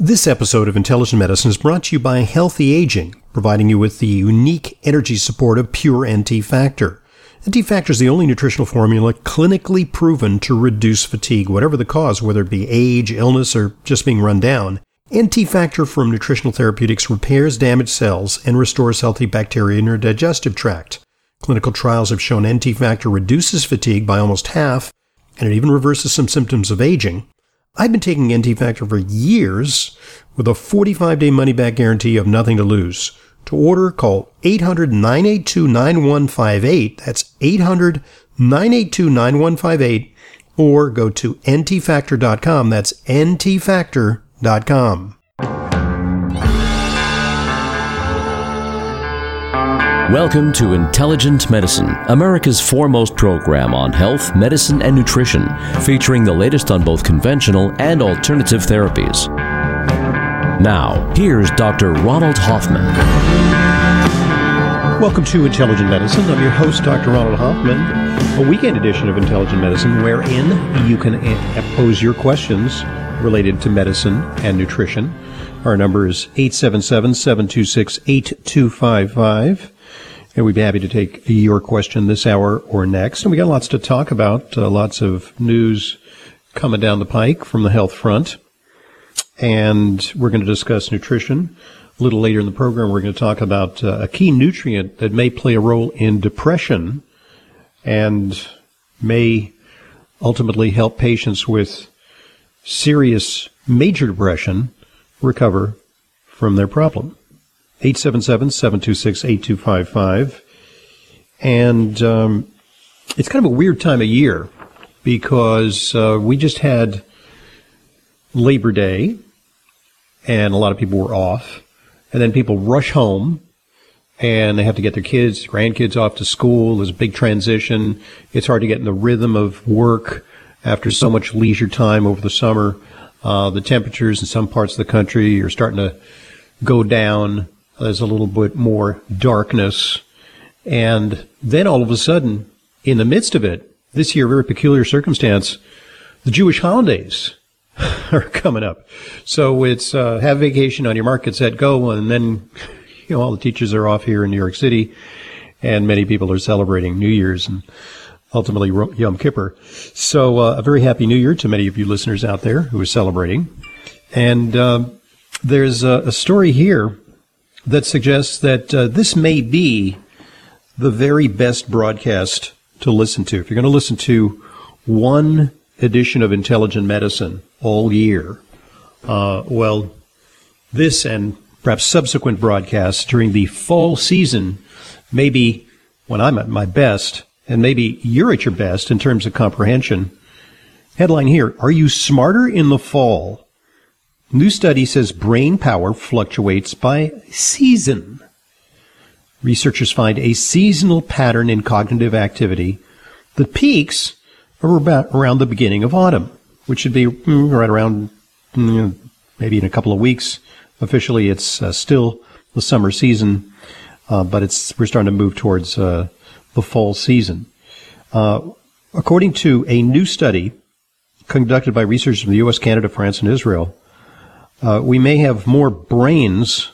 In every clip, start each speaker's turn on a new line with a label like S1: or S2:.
S1: This episode of Intelligent Medicine is brought to you by Healthy Aging, providing you with the unique energy support of Pure NT Factor. NT Factor is the only nutritional formula clinically proven to reduce fatigue, whatever the cause, whether it be age, illness, or just being run down. NT Factor from Nutritional Therapeutics repairs damaged cells and restores healthy bacteria in your digestive tract. Clinical trials have shown NT Factor reduces fatigue by almost half, and it even reverses some symptoms of aging. I've been taking NT Factor for years with a 45-day money-back guarantee of nothing to lose. To order, call 800-982-9158. That's 800-982-9158. Or go to ntfactor.com. That's ntfactor.com.
S2: Welcome to Intelligent Medicine, America's foremost program on health, medicine, and nutrition, featuring the latest on both conventional and alternative therapies. Now, here's Dr. Ronald Hoffman.
S1: Welcome to Intelligent Medicine. I'm your host, Dr. Ronald Hoffman, a weekend edition of Intelligent Medicine, wherein you can pose your questions related to medicine and nutrition. Our number is 877-726-8255. And we'd be happy to take your question this hour or next. And we got lots to talk about, lots of news coming down the pike from the health front. And we're going to discuss nutrition. A little later in the program, we're going to talk about a key nutrient that may play a role in depression and may ultimately help patients with serious major depression recover from their problem. 877-726-8255. And it's kind of a weird time of year because we just had Labor Day and a lot of people were off. And then people rush home and they have to get their kids, grandkids off to school. There's a big transition. It's hard to get in the rhythm of work after so much leisure time over the summer. The temperatures in some parts of the country are starting to go down. There's a little bit more darkness. And then all of a sudden, in the midst of it, this year, a very peculiar circumstance, the Jewish holidays are coming up. So it's have vacation on your mark, get set, go. And then, all the teachers are off here in New York City. And many people are celebrating New Year's and ultimately Yom Kippur. So a very happy New Year to many of you listeners out there who are celebrating. And there's a story here that suggests that this may be the very best broadcast to listen to. If you're going to listen to one edition of Intelligent Medicine all year, well, this and perhaps subsequent broadcasts during the fall season may be when I'm at my best, and maybe you're at your best in terms of comprehension. Headline here, are you smarter in the fall? New study says brain power fluctuates by season. Researchers find a seasonal pattern in cognitive activity that peaks around the beginning of autumn, which should be right around maybe in a couple of weeks. Officially, it's still the summer season, but we're starting to move towards the fall season. According to a new study conducted by researchers from the U.S., Canada, France, and Israel, we may have more brains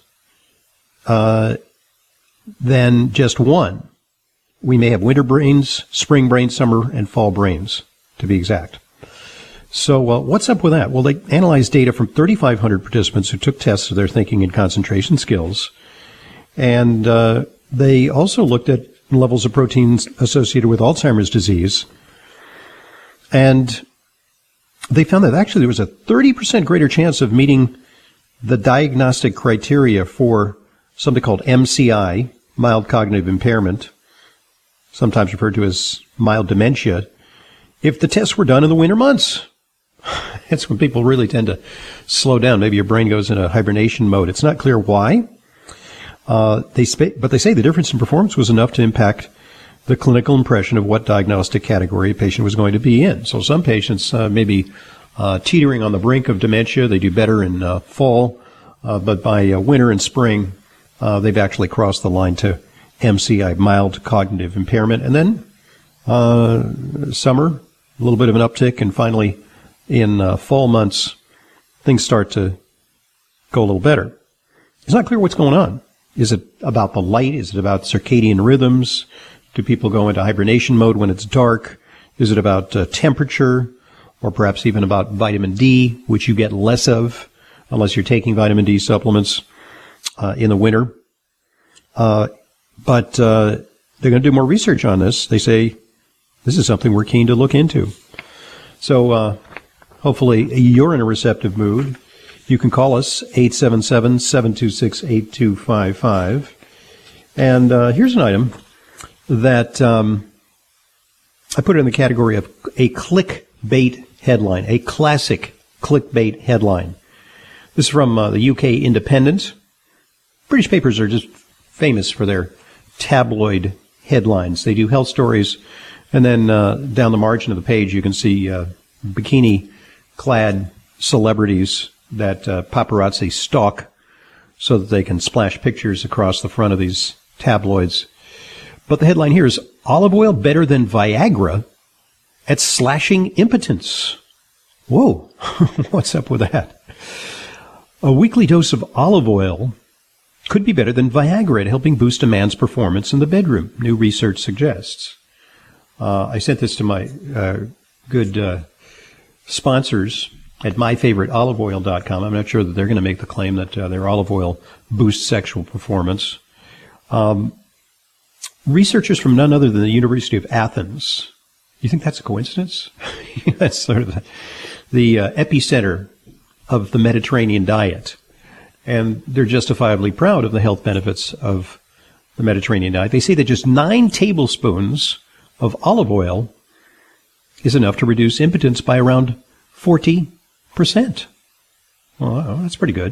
S1: than just one. We may have winter brains, spring brains, summer, and fall brains, to be exact. So what's up with that? Well, they analyzed data from 3,500 participants who took tests of their thinking and concentration skills. And they also looked at levels of proteins associated with Alzheimer's disease. And they found that actually there was a 30% greater chance of meeting the diagnostic criteria for something called MCI, mild cognitive impairment, sometimes referred to as mild dementia, if the tests were done in the winter months. That's when people really tend to slow down. Maybe your brain goes into hibernation mode. It's not clear why. But they say the difference in performance was enough to impact the clinical impression of what diagnostic category a patient was going to be in. So some patients may be teetering on the brink of dementia. They do better in fall, but by winter and spring, they've actually crossed the line to MCI, mild cognitive impairment. And then summer, a little bit of an uptick, and finally in fall months, things start to go a little better. It's not clear what's going on. Is it about the light? Is it about circadian rhythms? Do people go into hibernation mode when it's dark? Is it about temperature, or perhaps even about vitamin D, which you get less of unless you're taking vitamin D supplements in the winter? But they're going to do more research on this. They say this is something we're keen to look into. So hopefully you're in a receptive mood. You can call us, 877-726-8255. And here's an item that I put it in the category of a clickbait headline, a classic clickbait headline. This is from the UK Independent. British papers are just famous for their tabloid headlines. They do health stories, and then down the margin of the page you can see bikini-clad celebrities that paparazzi stalk so that they can splash pictures across the front of these tabloids. But the headline here is, olive oil better than Viagra at slashing impotence. Whoa, what's up with that? A weekly dose of olive oil could be better than Viagra at helping boost a man's performance in the bedroom, new research suggests. I sent this to my good sponsors at myfavoriteoliveoil.com. I'm not sure that they're going to make the claim that their olive oil boosts sexual performance. Researchers from none other than the University of Athens. You think that's a coincidence? That's sort of the epicenter of the Mediterranean diet. And they're justifiably proud of the health benefits of the Mediterranean diet. They say that just 9 tablespoons of olive oil is enough to reduce impotence by around 40%. Well, that's pretty good.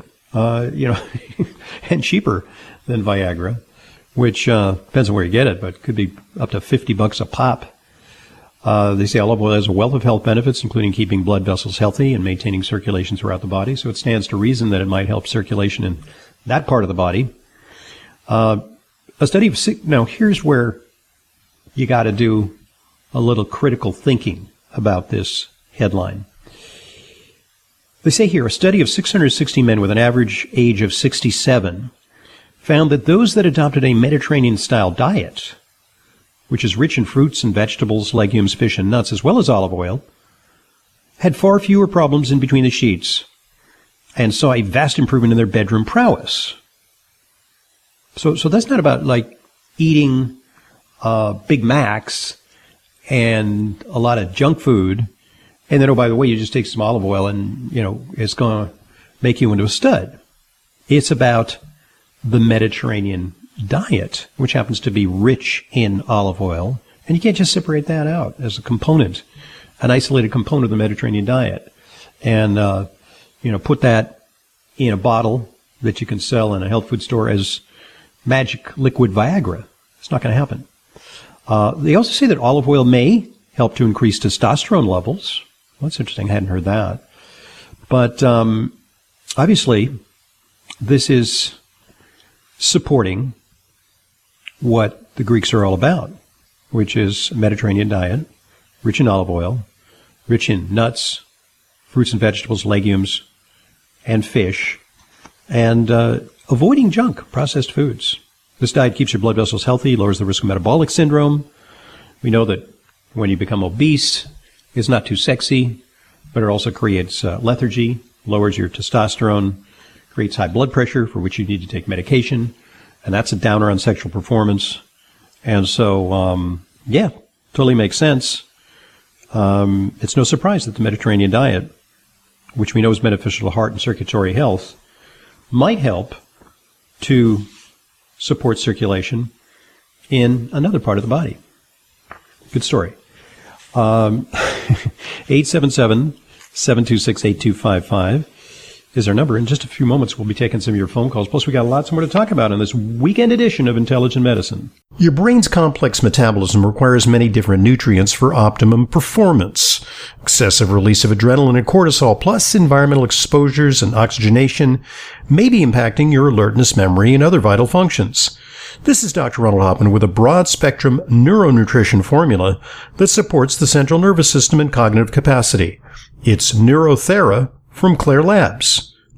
S1: And cheaper than Viagra, which depends on where you get it, but could be up to $50 a pop. They say olive oil has a wealth of health benefits, including keeping blood vessels healthy and maintaining circulation throughout the body. So it stands to reason that it might help circulation in that part of the body. A study of now here's where you got to do a little critical thinking about this headline. They say here, a study of 660 men with an average age of 67 found that those that adopted a Mediterranean-style diet, which is rich in fruits and vegetables, legumes, fish, and nuts, as well as olive oil, had far fewer problems in between the sheets and saw a vast improvement in their bedroom prowess. So that's not about, like, eating Big Macs and a lot of junk food, and then, oh, by the way, you just take some olive oil and, it's going to make you into a stud. It's about the Mediterranean diet, which happens to be rich in olive oil, and you can't just separate that out as a component, an isolated component of the Mediterranean diet, and put that in a bottle that you can sell in a health food store as magic liquid Viagra. It's not going to happen. They also say that olive oil may help to increase testosterone levels. Well, that's interesting. I hadn't heard that. But obviously, this is supporting what the Greeks are all about, which is a Mediterranean diet, rich in olive oil, rich in nuts, fruits and vegetables, legumes, and fish, and avoiding junk, processed foods. This diet keeps your blood vessels healthy, lowers the risk of metabolic syndrome. We know that when you become obese, it's not too sexy, but it also creates lethargy, lowers your testosterone, creates high blood pressure, for which you need to take medication, and that's a downer on sexual performance. And so, totally makes sense. It's no surprise that the Mediterranean diet, which we know is beneficial to heart and circulatory health, might help to support circulation in another part of the body. Good story. 877-726-8255 is our number. In just a few moments, we'll be taking some of your phone calls. Plus, we got lots more to talk about in this weekend edition of Intelligent Medicine. Your brain's complex metabolism requires many different nutrients for optimum performance. Excessive release of adrenaline and cortisol, plus environmental exposures and oxygenation, may be impacting your alertness, memory, and other vital functions. This is Dr. Ronald Hoffman with a broad-spectrum neuronutrition formula that supports the central nervous system and cognitive capacity. It's Neurothera from Claire Labs.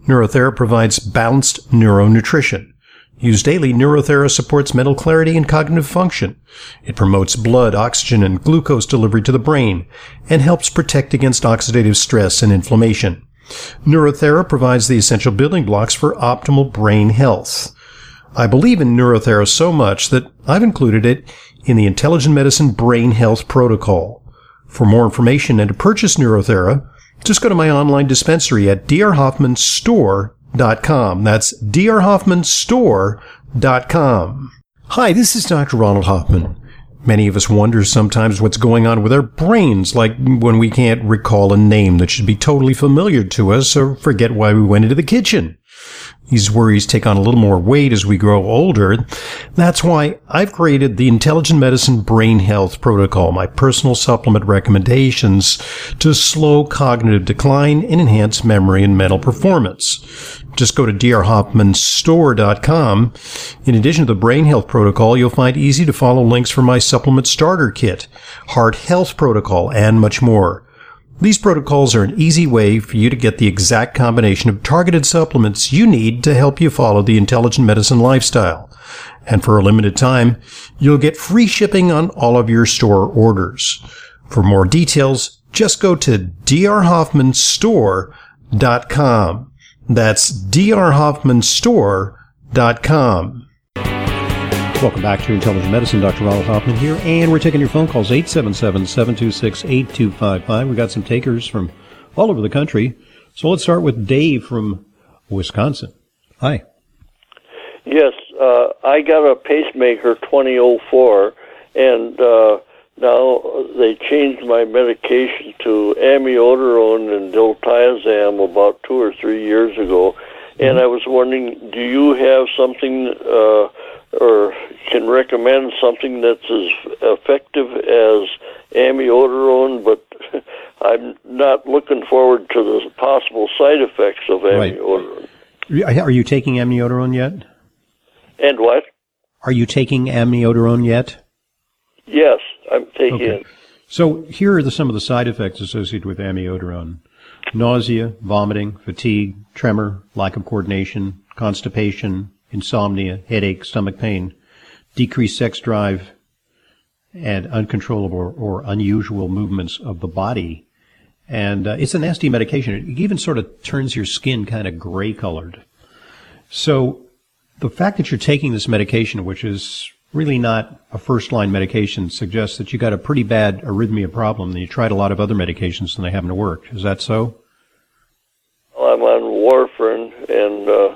S1: NeuroThera provides balanced neuronutrition. Used daily, NeuroThera supports mental clarity and cognitive function. It promotes blood, oxygen, and glucose delivery to the brain and helps protect against oxidative stress and inflammation. NeuroThera provides the essential building blocks for optimal brain health. I believe in NeuroThera so much that I've included it in the Intelligent Medicine Brain Health Protocol. For more information and to purchase NeuroThera, just go to my online dispensary at drhoffmanstore.com. That's drhoffmanstore.com. Hi, this is Dr. Ronald Hoffman. Many of us wonder sometimes what's going on with our brains, like when we can't recall a name that should be totally familiar to us or forget why we went into the kitchen. These worries take on a little more weight as we grow older. That's why I've created the Intelligent Medicine Brain Health Protocol, my personal supplement recommendations to slow cognitive decline and enhance memory and mental performance. Just go to drhoffmanstore.com. In addition to the Brain Health Protocol, you'll find easy-to-follow links for my supplement starter kit, Heart Health Protocol, and much more. These protocols are an easy way for you to get the exact combination of targeted supplements you need to help you follow the intelligent medicine lifestyle. And for a limited time, you'll get free shipping on all of your store orders. For more details, just go to drhoffmanstore.com. That's drhoffmanstore.com. Welcome back to Intelligent Medicine. Dr. Ronald Hoffman here, and we're taking your phone calls, 877-726-8255. We got some takers from all over the country. So let's start with Dave from Wisconsin. Hi.
S3: Yes, I got a pacemaker 2004, and now they changed my medication to amiodarone and diltiazem about 2 or 3 years ago. And I was wondering, do you have something or can recommend something that's as effective as amiodarone, but I'm not looking forward to the possible side effects of amiodarone.
S1: Right. Are you taking amiodarone yet?
S3: And what?
S1: Are you taking amiodarone yet?
S3: Yes, I'm taking it.
S1: So here are some of the side effects associated with amiodarone. Nausea, vomiting, fatigue, tremor, lack of coordination, constipation, insomnia, headache, stomach pain, decreased sex drive, and uncontrollable or unusual movements of the body. And it's a nasty medication. It even sort of turns your skin kind of gray colored. So the fact that you're taking this medication, which is really not a first-line medication, suggests that you got a pretty bad arrhythmia problem, and you tried a lot of other medications and they haven't worked. Is that so?
S3: I'm on warfarin, and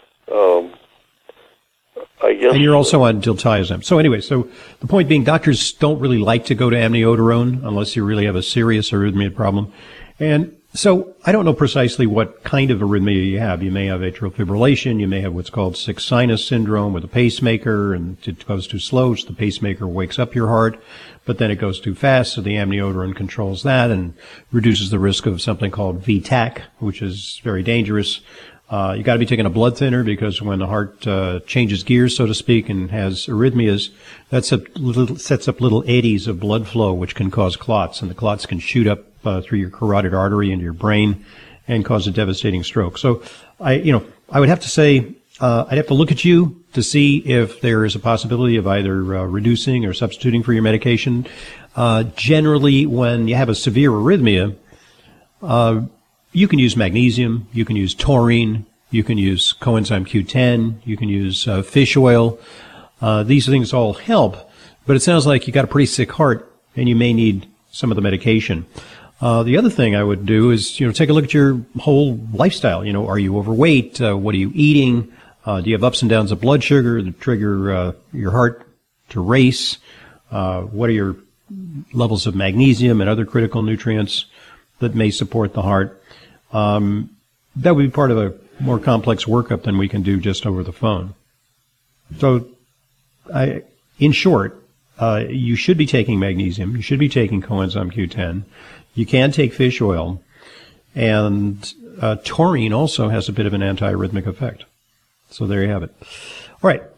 S3: I guess...
S1: And you're also on diltiazem. So anyway, so the point being, doctors don't really like to go to amiodarone unless you really have a serious arrhythmia problem. And so I don't know precisely what kind of arrhythmia you have. You may have atrial fibrillation. You may have what's called sick sinus syndrome with a pacemaker, and it goes too slow, so the pacemaker wakes up your heart, but then it goes too fast, so the amiodarone controls that and reduces the risk of something called VTAC, which is very dangerous. You got to be taking a blood thinner, because when the heart changes gears, so to speak, and has arrhythmias, that sets up little eddies of blood flow, which can cause clots, and the clots can shoot up through your carotid artery into your brain and cause a devastating stroke. So I would have to say I'd have to look at you to see if there is a possibility of either reducing or substituting for your medication. Generally, when you have a severe arrhythmia, you can use magnesium, you can use taurine, you can use coenzyme Q10, you can use fish oil. These things all help, but it sounds like you got a pretty sick heart and you may need some of the medication. The other thing I would do is, take a look at your whole lifestyle. Are you overweight? What are you eating? Do you have ups and downs of blood sugar that trigger your heart to race? What are your levels of magnesium and other critical nutrients that may support the heart? That would be part of a more complex workup than we can do just over the phone. So, in short, you should be taking magnesium. You should be taking coenzyme Q10. You can take fish oil. And taurine also has a bit of an antiarrhythmic effect. So there you have it. All right.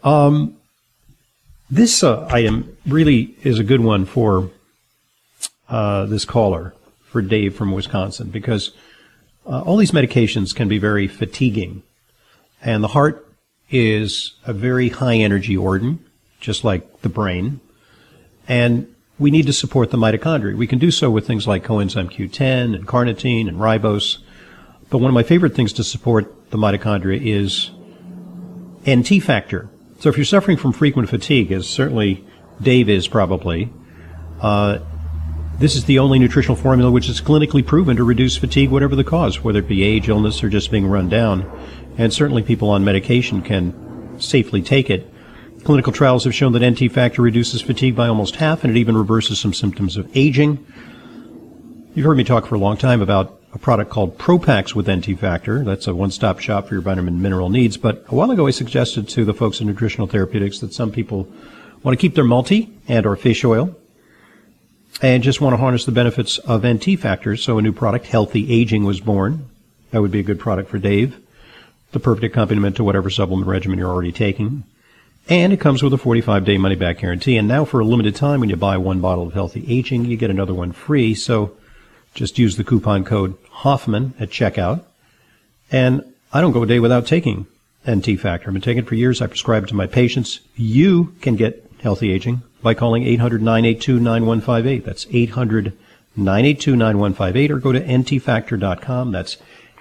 S1: This item really is a good one for this caller, for Dave from Wisconsin, because all these medications can be very fatiguing. And the heart is a very high energy organ, just like the brain. And we need to support the mitochondria. We can do so with things like coenzyme Q10 and carnitine and ribose. But one of my favorite things to support the mitochondria is NT factor. So if you're suffering from frequent fatigue, as certainly Dave is probably, this is the only nutritional formula which is clinically proven to reduce fatigue, whatever the cause, whether it be age, illness, or just being run down. And certainly people on medication can safely take it. Clinical trials have shown that NT factor reduces fatigue by almost half, and it even reverses some symptoms of aging. You've heard me talk for a long time about a product called Propax with NT factor. That's a one-stop shop for your vitamin and mineral needs. But a while ago, I suggested to the folks in Nutritional Therapeutics that some people want to keep their multi and or fish oil and just want to harness the benefits of NT factors. So a new product, Healthy Aging, was born. That would be a good product for Dave. The perfect accompaniment to whatever supplement regimen you're already taking. And it comes with a 45-day money-back guarantee. And now for a limited time, when you buy one bottle of Healthy Aging, you get another one free. So just use the coupon code Hoffman at checkout. And I don't go a day without taking NT factor. I've been taking it for years. I prescribe it to my patients. You can get Healthy Aging by calling 800-982-9158. That's 800-982-9158, or go to ntfactor.com. That's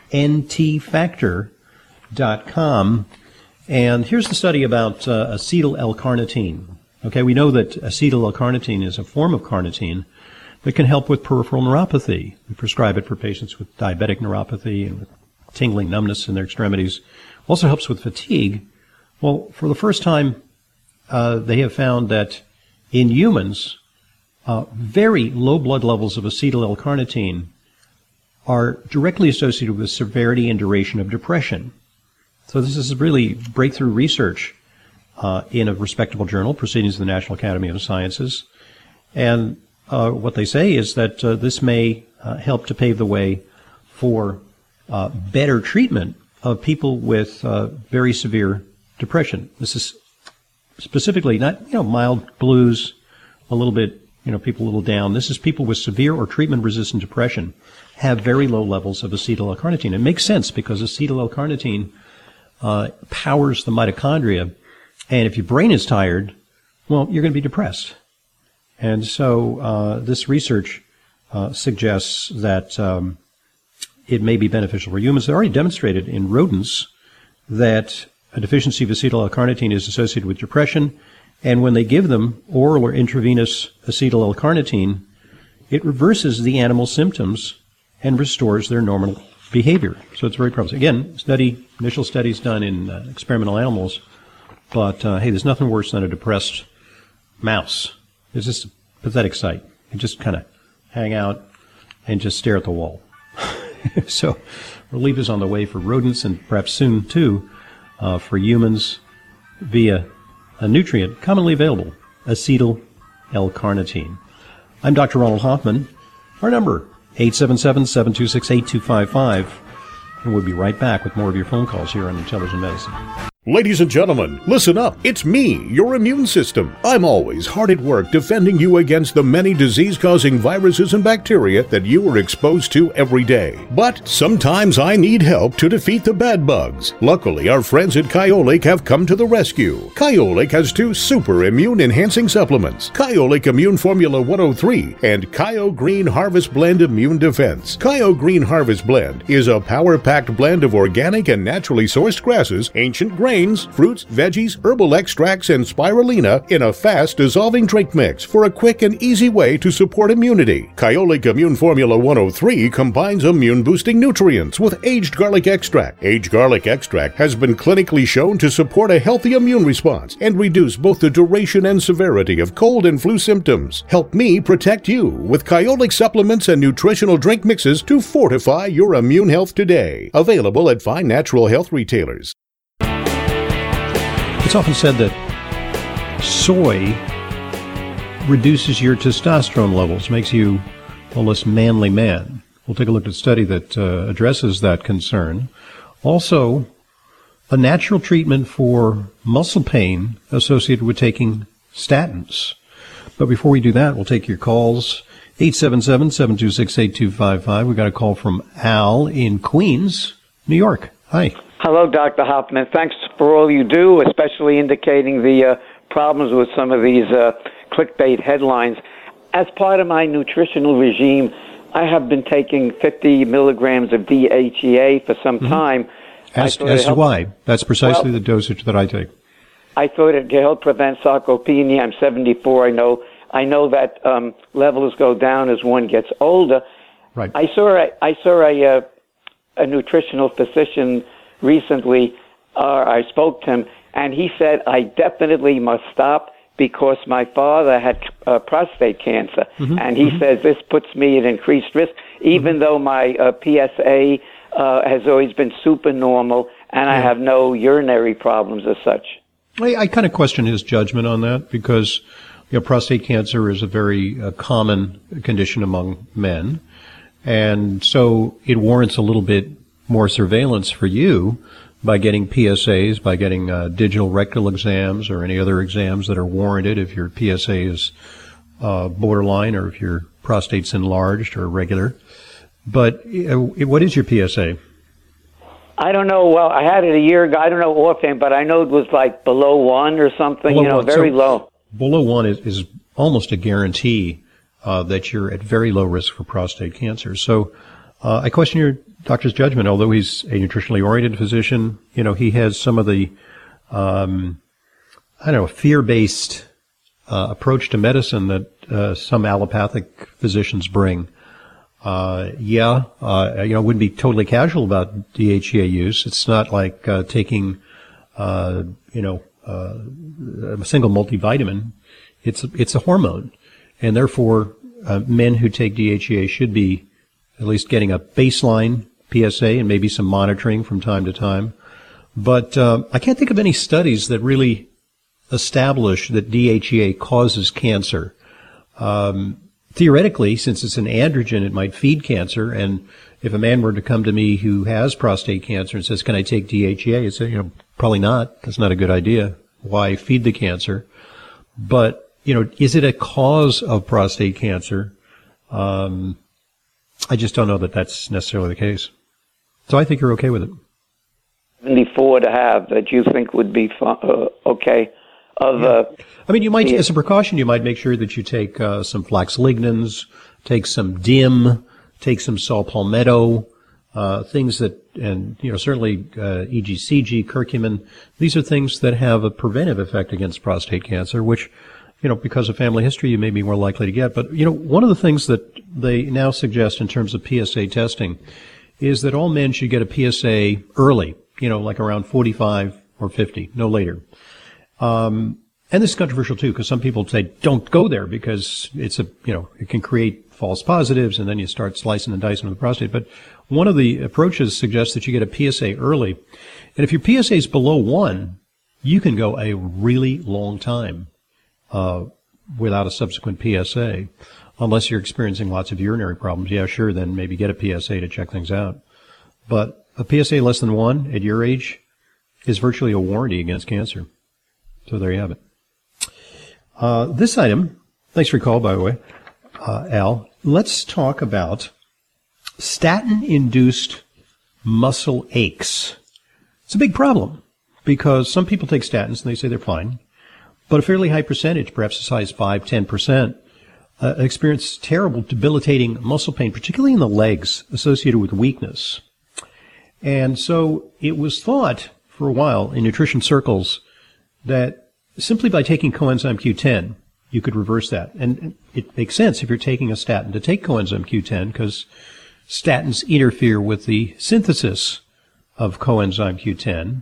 S1: ntfactor.com. And here's the study about acetyl L-carnitine. Okay, we know that acetyl L-carnitine is a form of carnitine that can help with peripheral neuropathy. We prescribe it for patients with diabetic neuropathy and with tingling numbness in their extremities. Also helps with fatigue. Well, for the first time, they have found that in humans, very low blood levels of acetyl L-carnitine are directly associated with severity and duration of depression. So this is really breakthrough research in a respectable journal, Proceedings of the National Academy of Sciences. And what they say is that this may help to pave the way for better treatment of people with very severe depression. This is specifically not, mild blues, a little bit, people a little down. This is people with severe or treatment-resistant depression have very low levels of acetyl L-carnitine. It makes sense because acetyl L-carnitine powers the mitochondria, and if your brain is tired, well, you're going to be depressed. And so this research suggests that it may be beneficial for humans. They already demonstrated in rodents that a deficiency of acetyl L-carnitine is associated with depression, and when they give them oral or intravenous acetyl L-carnitine, it reverses the animal symptoms and restores their normal behavior. So it's very promising. Again, initial studies done in experimental animals, but hey, there's nothing worse than a depressed mouse. It's just a pathetic sight. You just kind of hang out and just stare at the wall. So relief is on the way for rodents, and perhaps soon, too, for humans via a nutrient commonly available, acetyl L-carnitine. I'm Dr. Ronald Hoffman. Our number, 877-726-8255. And we'll be right back with more of your phone calls here on Intelligent Medicine.
S4: Ladies and gentlemen, listen up. It's me, your immune system. I'm always hard at work defending you against the many disease-causing viruses and bacteria that you are exposed to every day. But sometimes I need help to defeat the bad bugs. Luckily, our friends at Kyolic have come to the rescue. Kyolic has 2 super immune-enhancing supplements, Kyolic Immune Formula 103 and Kyo Green Harvest Blend Immune Defense. Kyo Green Harvest Blend is a power-packed blend of organic and naturally sourced grasses, ancient grains, fruits, veggies, herbal extracts, and spirulina in a fast-dissolving drink mix for a quick and easy way to support immunity. Kyolic Immune Formula 103 combines immune-boosting nutrients with aged garlic extract. Aged garlic extract has been clinically shown to support a healthy immune response and reduce both the duration and severity of cold and flu symptoms. Help me protect you with Kyolic supplements and nutritional drink mixes to fortify your immune health today. Available at fine natural health retailers.
S1: It's often said that soy reduces your testosterone levels, makes you a less manly man. We'll take a look at a study that addresses that concern. Also, a natural treatment for muscle pain associated with taking statins. But before we do that, we'll take your calls. 877-726-8255. We got a call from Al in Queens, New York. Hi.
S5: Hello, Dr. Hoffman. Thanks for all you do, especially indicating the problems with some of these clickbait headlines. As part of my nutritional regime, I have been taking 50 milligrams of DHEA for some time.
S1: As to why? That's precisely the dosage that I take.
S5: I thought it could help prevent sarcopenia. I'm 74. I know that levels go down as one gets older.
S1: Right.
S5: I saw a nutritional physician recently. I spoke to him, and he said I definitely must stop because my father had prostate cancer, and he says this puts me at increased risk, even though my PSA has always been super normal, and I have no urinary problems as such.
S1: I kind of question his judgment on that because prostate cancer is a very common condition among men. And so it warrants a little bit more surveillance for you by getting PSAs, by getting digital rectal exams or any other exams that are warranted if your PSA is borderline or if your prostate's enlarged or irregular. But what is your PSA?
S5: I don't know. Well, I had it a year ago. I don't know offhand, but I know it was like below 1 or something, very low.
S1: Below 1 is almost a guarantee that you're at very low risk for prostate cancer. So I question your doctor's judgment. Although he's a nutritionally oriented physician, he has some of the, fear-based approach to medicine that some allopathic physicians bring. Wouldn't be totally casual about DHEA use. It's not like taking, a single multivitamin. It's a hormone, and therefore men who take DHEA should be at least getting a baseline PSA and maybe some monitoring from time to time. But I can't think of any studies that really establish that DHEA causes cancer. Theoretically, since it's an androgen, it might feed cancer. And if a man were to come to me who has prostate cancer and says, "Can I take DHEA?" I'd say, probably not. That's not a good idea. Why feed the cancer? But, is it a cause of prostate cancer? I just don't know that that's necessarily the case. So I think you're okay with it.
S5: 74 to have that you think would be okay.
S1: You might, as a precaution, you might make sure that you take some flax lignans, take some DIM, take some saw palmetto, things that, and certainly EGCG, curcumin. These are things that have a preventive effect against prostate cancer, which, because of family history, you may be more likely to get. But one of the things that they now suggest in terms of PSA testing is that all men should get a PSA early, like around 45 or 50, no later. And this is controversial too, because some people say don't go there because it can create false positives, and then you start slicing and dicing with the prostate. But one of the approaches suggests that you get a PSA early, and if your PSA is below 1, you can go a really long time without a subsequent PSA, unless you're experiencing lots of urinary problems. Yeah, sure, then maybe get a PSA to check things out. But a PSA less than 1 at your age is virtually a warranty against cancer. So there you have it. This item, thanks for your call, by the way, Al. Let's talk about statin-induced muscle aches. It's a big problem because some people take statins and they say they're fine, but a fairly high percentage, perhaps as high as 5-10%, experience terrible, debilitating muscle pain, particularly in the legs, associated with weakness. And so it was thought for a while in nutrition circles that simply by taking coenzyme Q10, you could reverse that. And it makes sense if you're taking a statin to take coenzyme Q10 because statins interfere with the synthesis of coenzyme Q10.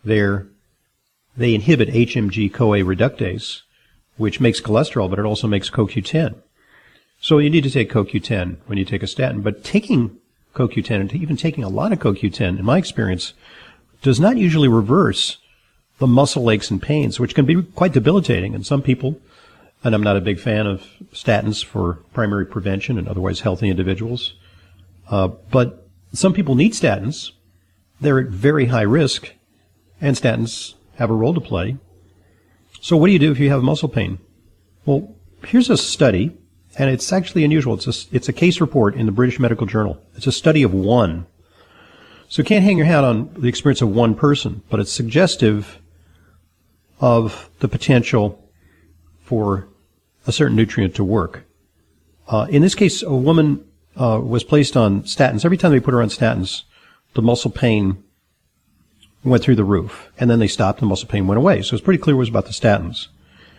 S1: They inhibit HMG-CoA reductase, which makes cholesterol, but it also makes CoQ10. So you need to take CoQ10 when you take a statin. But taking CoQ10, and even taking a lot of CoQ10, in my experience, does not usually reverse the muscle aches and pains, which can be quite debilitating. And some people, and I'm not a big fan of statins for primary prevention and otherwise healthy individuals, but some people need statins. They're at very high risk, and statins have a role to play. So what do you do if you have muscle pain? Well, here's a study and it's actually unusual. It's a case report in the British Medical Journal. It's a study of one. So you can't hang your hat on the experience of one person, but it's suggestive of the potential for a certain nutrient to work. In this case, a woman was placed on statins. Every time they put her on statins, the muscle pain went through the roof, and then they stopped, and muscle pain went away. So it's pretty clear it was about the statins.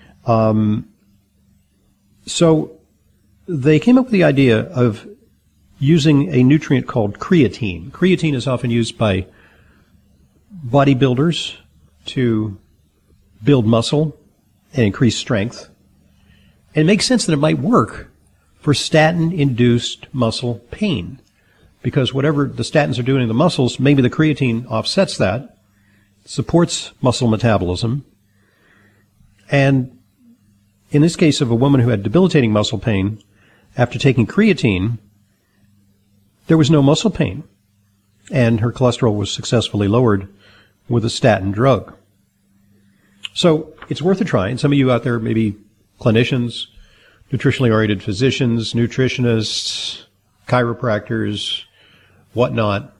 S1: So they came up with the idea of using a nutrient called creatine. Creatine is often used by bodybuilders to build muscle and increase strength. And it makes sense that it might work for statin-induced muscle pain, because whatever the statins are doing in the muscles, maybe the creatine offsets that, supports muscle metabolism, and in this case of a woman who had debilitating muscle pain, after taking creatine, there was no muscle pain, and her cholesterol was successfully lowered with a statin drug. So it's worth a try, and some of you out there, maybe clinicians, nutritionally oriented physicians, nutritionists, chiropractors, whatnot,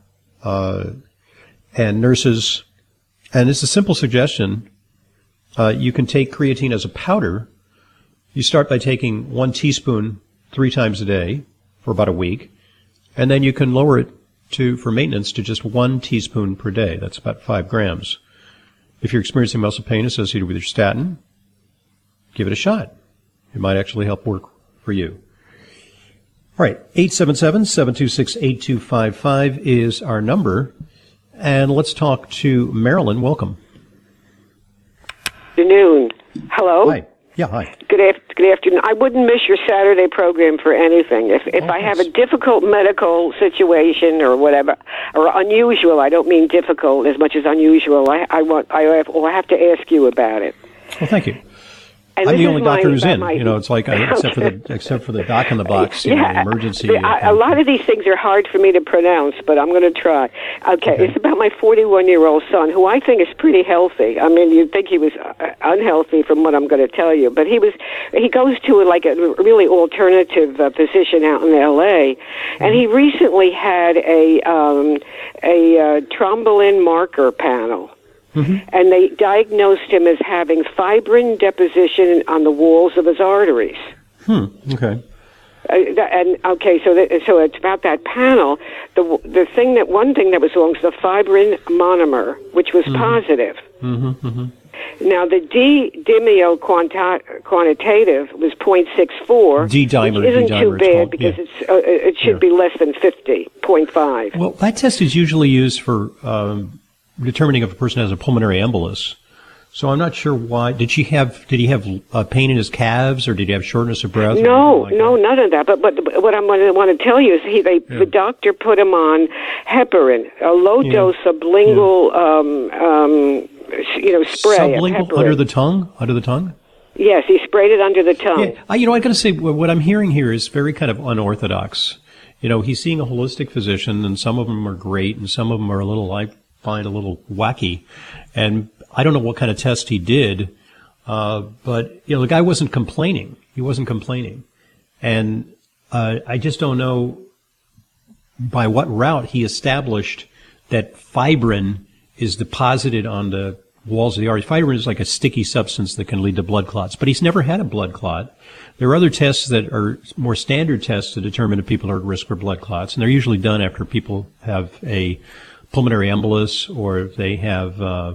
S1: and nurses. And it's a simple suggestion. You can take creatine as a powder. You start by taking 1 teaspoon 3 times a day for about a week, and then you can lower it for maintenance to just 1 teaspoon per day. That's about 5 grams. If you're experiencing muscle pain associated with your statin, give it a shot. It might actually help work for you. All right, 877-726-8255 is our number. And let's talk to Marilyn. Welcome.
S6: Good afternoon. Hello?
S1: Hi. Yeah, hi.
S6: Good afternoon. I wouldn't miss your Saturday program for anything. If I have a difficult medical situation or whatever, or unusual, I don't mean difficult as much as unusual, I have to ask you about it.
S1: Well, thank you.
S6: And
S1: I'm the only doctor who's in. It's like except for the doc in the box, emergency.
S6: A lot of these things are hard for me to pronounce, but I'm going to try. Okay, it's about my 41-year-old son, who I think is pretty healthy. I mean, you'd think he was unhealthy from what I'm going to tell you, but he goes to a really alternative physician out in L.A., and he recently had a thrombin marker panel. Mm-hmm. And they diagnosed him as having fibrin deposition on the walls of his arteries.
S1: Okay.
S6: So it's about that panel. One thing that was wrong was the fibrin monomer, which was positive. Mm-hmm. Mm-hmm. Now the D-dimeo quantitative was 0.64.
S1: D-dimer,
S6: which isn't too bad because it should be less than 50, 0.5.
S1: Well, that test is usually used for determining if a person has a pulmonary embolus. So I'm not sure why. Did he have pain in his calves, or did he have shortness of breath?
S6: No, none of that. But what I want to tell you is the doctor put him on heparin, a low dose sublingual spray.
S1: Sublingual, under the tongue? Under the tongue?
S6: Yes, he sprayed it under the tongue.
S1: Yeah, I got to say, what I'm hearing here is very kind of unorthodox. He's seeing a holistic physician, and some of them are great, and some of them are I find a little wacky. And I don't know what kind of test he did, but the guy wasn't complaining. He wasn't complaining. And I just don't know by what route he established that fibrin is deposited on the walls of the artery. Fibrin is like a sticky substance that can lead to blood clots, but he's never had a blood clot. There are other tests that are more standard tests to determine if people are at risk for blood clots, and they're usually done after people have a pulmonary embolus, or they have a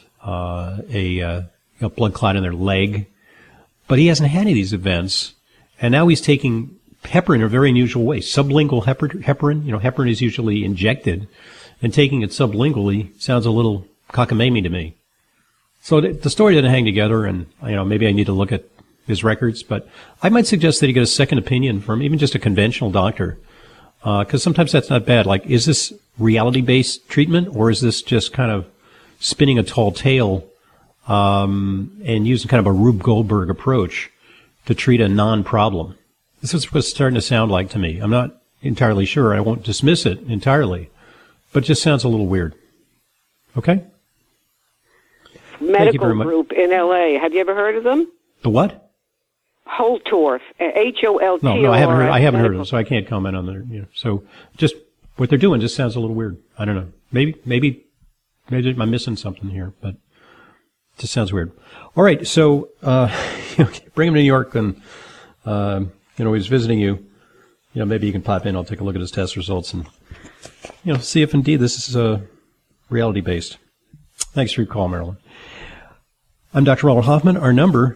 S1: blood clot in their leg. But he hasn't had any of these events, and now he's taking heparin in a very unusual way. Sublingual heparin. Heparin is usually injected, and taking it sublingually sounds a little cockamamie to me. So the story didn't hang together, and maybe I need to look at his records, but I might suggest that he get a second opinion from even just a conventional doctor. Because sometimes that's not bad. Like, is this reality-based treatment, or is this just kind of spinning a tall tale and using kind of a Rube Goldberg approach to treat a non-problem? This is what's starting to sound like to me. I'm not entirely sure. I won't dismiss it entirely, but it just sounds a little weird. Okay?
S6: Medical group in L.A. Have you ever heard of them?
S1: The what?
S6: Holtorf, Holtorf.
S1: No, I haven't heard of them, so I can't comment on them. So just what they're doing just sounds a little weird. I don't know. Maybe I'm missing something here, but it just sounds weird. All right, so bring him to New York, and he's visiting you. Maybe you can pop in. I'll take a look at his test results and see if indeed this is reality based. Thanks for your call, Marilyn. I'm Dr. Ronald Hoffman. Our number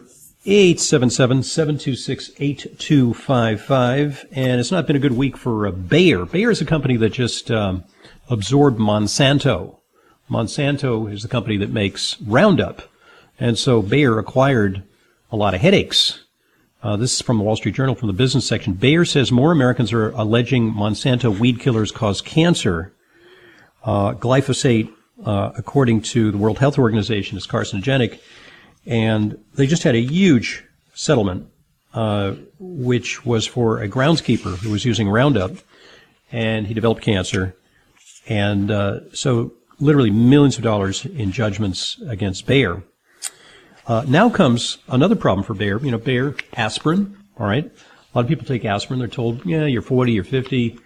S1: 877-726-8255, and it's not been a good week for Bayer. Bayer is a company that just absorbed Monsanto. Monsanto is the company that makes Roundup, and so Bayer acquired a lot of headaches. This is from the Wall Street Journal, from the business section. Bayer says more Americans are alleging Monsanto weed killers cause cancer. Glyphosate, according to the World Health Organization, is carcinogenic. And they just had a huge settlement, which was for a groundskeeper who was using Roundup, and he developed cancer. And so literally millions of dollars in judgments against Bayer. Now comes another problem for Bayer. Bayer, aspirin, all right? A lot of people take aspirin. They're told, you're 40, you're 50.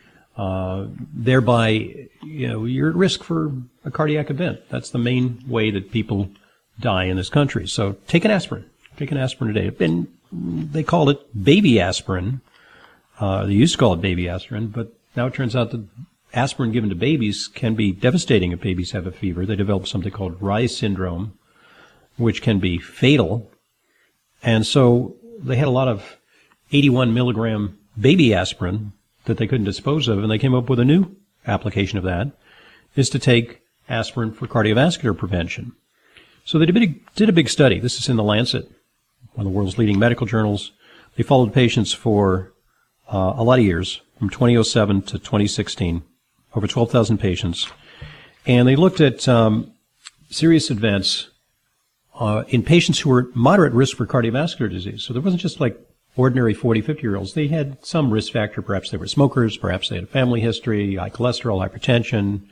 S1: Thereby, you're at risk for a cardiac event. That's the main way that people die in this country. So take an aspirin. Take an aspirin today. And they called it baby aspirin. They used to call it baby aspirin, but now it turns out that aspirin given to babies can be devastating if babies have a fever. They develop something called Reye syndrome, which can be fatal. And so they had a lot of 81 milligram baby aspirin that they couldn't dispose of, and they came up with a new application of that, is to take aspirin for cardiovascular prevention. So they did a big study. This is in The Lancet, one of the world's leading medical journals. They followed patients for a lot of years, from 2007 to 2016, over 12,000 patients. And they looked at serious events in patients who were at moderate risk for cardiovascular disease. So there wasn't just like ordinary 40, 50-year-olds. They had some risk factor. Perhaps they were smokers. Perhaps they had a family history, high cholesterol, hypertension,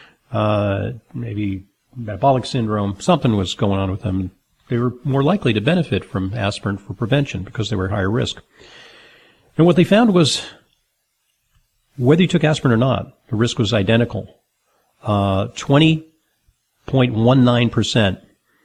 S1: maybe metabolic syndrome. Something was going on with them. They were more likely to benefit from aspirin for prevention because they were higher risk. And what they found was whether you took aspirin or not, the risk was identical. 20.19%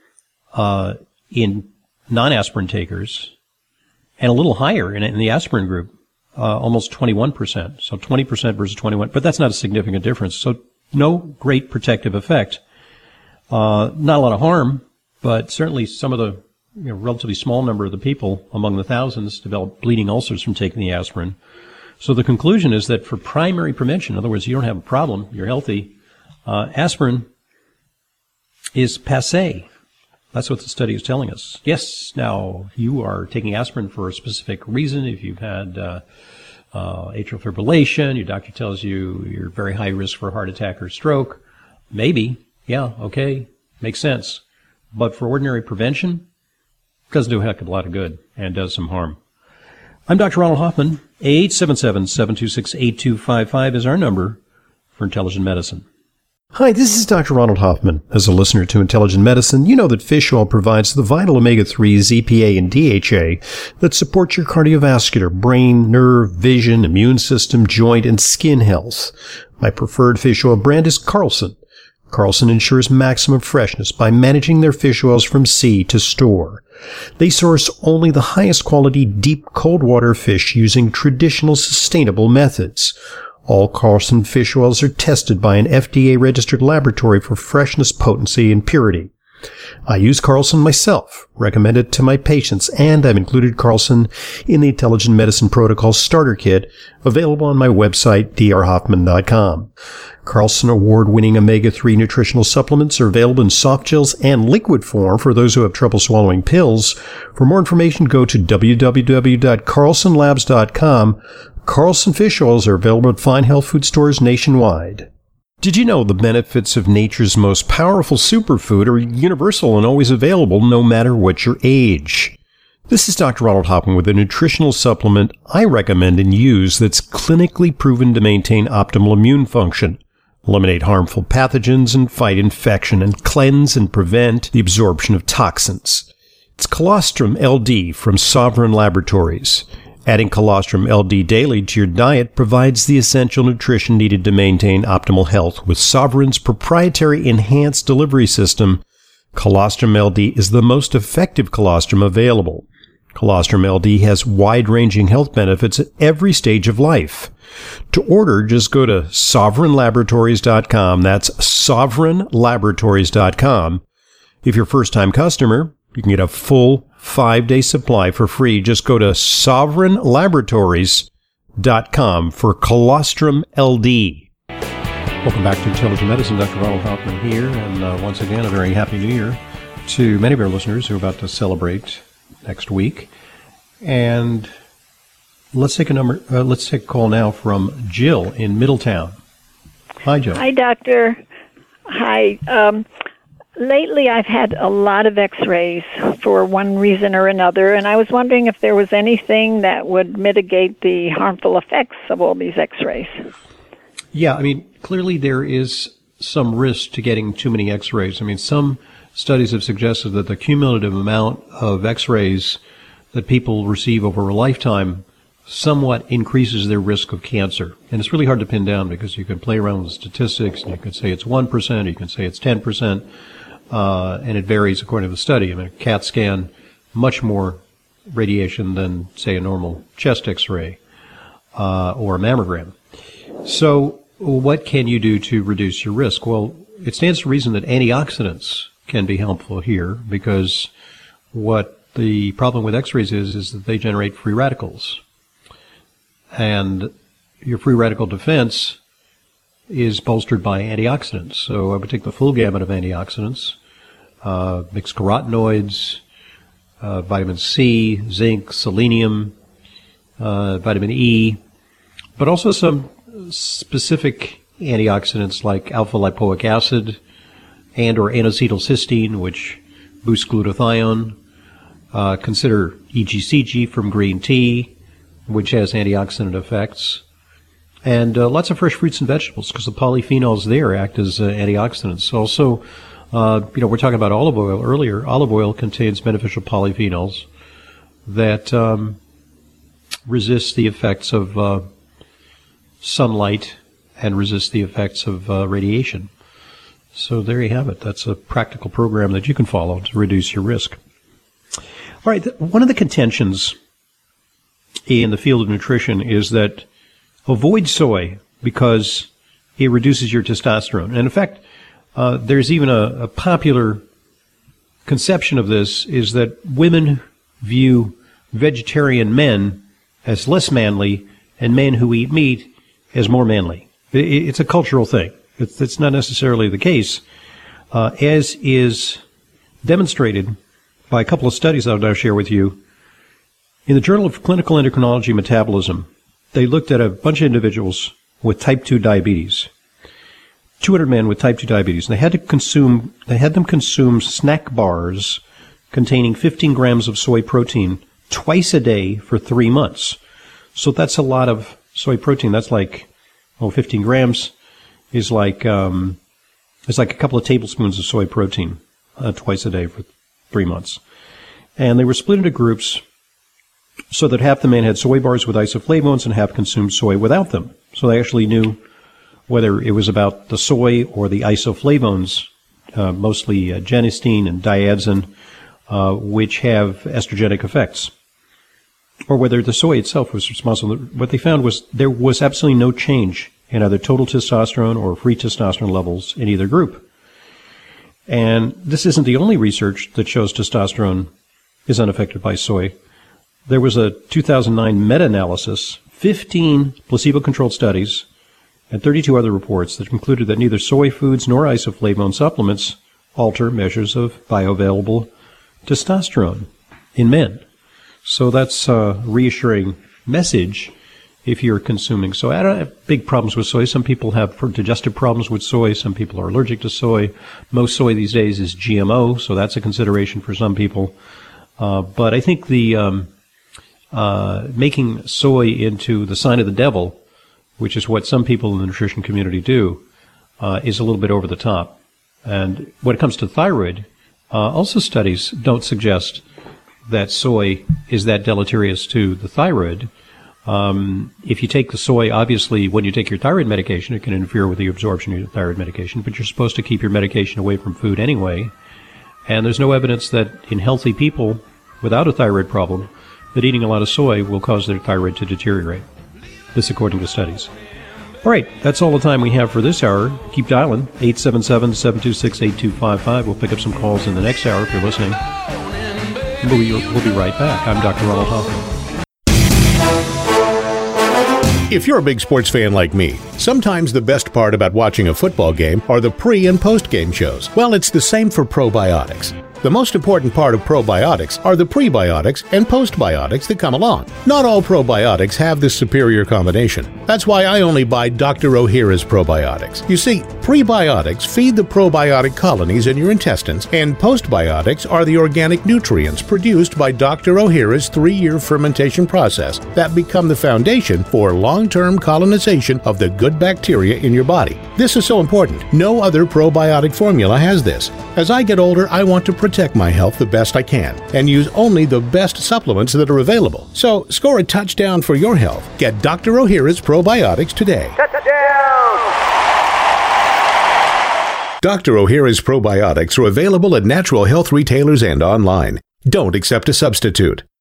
S1: in non-aspirin takers, and a little higher in the aspirin group, almost 21%. So 20% versus 21, but that's not a significant difference. So no great protective effect. Not a lot of harm, but certainly some of the relatively small number of the people among the thousands developed bleeding ulcers from taking the aspirin. So the conclusion is that for primary prevention, in other words, you don't have a problem, you're healthy, aspirin is passé. That's what the study is telling us. Yes, now you are taking aspirin for a specific reason. If you've had atrial fibrillation, your doctor tells you you're very high risk for a heart attack or stroke, maybe, yeah, okay, makes sense. But for ordinary prevention, it doesn't do a heck of a lot of good and does some harm. I'm Dr. Ronald Hoffman. 877-726-8255 is our number for Intelligent Medicine. Hi, this is Dr. Ronald Hoffman. As a listener to Intelligent Medicine, you know that fish oil provides the vital omega-3s, EPA, and DHA that support your cardiovascular, brain, nerve, vision, immune system, joint, and skin health. My preferred fish oil brand is Carlson. Carlson ensures maximum freshness by managing their fish oils from sea to store. They source only the highest quality deep cold water fish using traditional sustainable methods. All Carlson fish oils are tested by an FDA-registered laboratory for freshness, potency, and purity. I use Carlson myself, recommend it to my patients, and I've included Carlson in the Intelligent Medicine Protocol Starter Kit, available on my website, drhoffman.com. Carlson award-winning omega-3 nutritional supplements are available in soft gels and liquid form for those who have trouble swallowing pills. For more information, go to www.carlsonlabs.com. Carlson fish oils are available at fine health food stores nationwide. Did you know the benefits of nature's most powerful superfood are universal and always available no matter what your age? This is Dr. Ronald Hoffman with a nutritional supplement I recommend and use that's clinically proven to maintain optimal immune function, eliminate harmful pathogens and fight infection, and cleanse and prevent the absorption of toxins. It's Colostrum LD from Sovereign Laboratories. Adding Colostrum LD daily to your diet provides the essential nutrition needed to maintain optimal health. With Sovereign's proprietary enhanced delivery system, Colostrum LD is the most effective colostrum available. Colostrum LD has wide-ranging health benefits at every stage of life. To order, just go to sovereignlaboratories.com. That's sovereignlaboratories.com. If you're a first-time customer, you can get a full 5-day supply for free. Just go to sovereignlaboratories.com for Colostrum LD. Welcome back to Intelligent Medicine. Dr. Ronald Hoffman here, and once again, a very happy New Year to many of our listeners who are about to celebrate next week. And let's take a call now from Jill in Middletown. Hi, Jill.
S7: Hi, Doctor. Hi. Lately, I've had a lot of X-rays for one reason or another, and I was wondering if there was anything that would mitigate the harmful effects of all these X-rays.
S1: Yeah, I mean, clearly there is some risk to getting too many X-rays. I mean, some studies have suggested that the cumulative amount of X-rays that people receive over a lifetime somewhat increases their risk of cancer. And it's really hard to pin down because you can play around with statistics, and you can say it's 1%, or you can say it's 10%, and it varies according to the study. I mean, a CAT scan, much more radiation than, say, a normal chest X-ray or a mammogram. So what can you do to reduce your risk? Well, it stands to reason that antioxidants can be helpful here, because what the problem with X-rays is that they generate free radicals. And your free radical defense is bolstered by antioxidants. So I would take the full gamut of antioxidants, mixed carotenoids, vitamin C, zinc, selenium, vitamin E, but also some specific antioxidants like alpha-lipoic acid and or N-acetylcysteine, which boosts glutathione. Consider EGCG from green tea, which has antioxidant effects. And lots of fresh fruits and vegetables, because the polyphenols there act as antioxidants. Also, we're talking about olive oil earlier. Olive oil contains beneficial polyphenols that resist the effects of sunlight and resist the effects of radiation. So there you have it. That's a practical program that you can follow to reduce your risk. All right, one of the contentions in the field of nutrition is that avoid soy because it reduces your testosterone. And in fact, there's even a popular conception of this, is that women view vegetarian men as less manly and men who eat meat as more manly. It's a cultural thing. It's not necessarily the case, as is demonstrated by a couple of studies I'll now share with you. In the Journal of Clinical Endocrinology and Metabolism, they looked at a bunch of individuals with type 2 diabetes, 200 men with type 2 diabetes, and they had them consume snack bars containing 15 grams of soy protein twice a day for 3 months. So that's a lot of soy protein. That's like, 15 grams is like a couple of tablespoons of soy protein twice a day for 3 months. And they were split into groups so that half the men had soy bars with isoflavones and half consumed soy without them. So they actually knew whether it was about the soy or the isoflavones, mostly genistein and diadzin, which have estrogenic effects, or whether the soy itself was responsible. What they found was there was absolutely no change in either total testosterone or free testosterone levels in either group. And this isn't the only research that shows testosterone is unaffected by soy. There was a 2009 meta-analysis, 15 placebo-controlled studies, and 32 other reports that concluded that neither soy foods nor isoflavone supplements alter measures of bioavailable testosterone in men. So that's a reassuring message if you're consuming soy. I don't have big problems with soy. Some people have digestive problems with soy. Some people are allergic to soy. Most soy these days is GMO, so that's a consideration for some people. But I think the making soy into the sign of the devil, which is what some people in the nutrition community do, is a little bit over the top. And when it comes to thyroid, also studies don't suggest that soy is that deleterious to the thyroid. If you take the soy, obviously, when you take your thyroid medication, it can interfere with the absorption of your thyroid medication, but you're supposed to keep your medication away from food anyway. And there's no evidence that in healthy people without a thyroid problem, that eating a lot of soy will cause their thyroid to deteriorate. This according to studies. All right, that's all the time we have for this hour. Keep dialing, 877-726-8255. We'll pick up some calls in the next hour if you're listening. We'll be right back. I'm Dr. Ronald Hoffman.
S4: If you're a big sports fan like me, sometimes the best part about watching a football game are the pre- and post-game shows. Well, it's the same for probiotics. The most important part of probiotics are the prebiotics and postbiotics that come along. Not all probiotics have this superior combination. That's why I only buy Dr. Ohhira's probiotics. You see, prebiotics feed the probiotic colonies in your intestines, and postbiotics are the organic nutrients produced by Dr. Ohhira's 3-year fermentation process that become the foundation for long-term colonization of the good bacteria in your body. This is so important. No other probiotic formula has this. As I get older, I want to protect my health the best I can and use only the best supplements that are available. So score a touchdown for your health. Get Dr. Ohhira's probiotics today. Touchdown! Dr. Ohhira's probiotics are available at natural health retailers and online. Don't accept a substitute.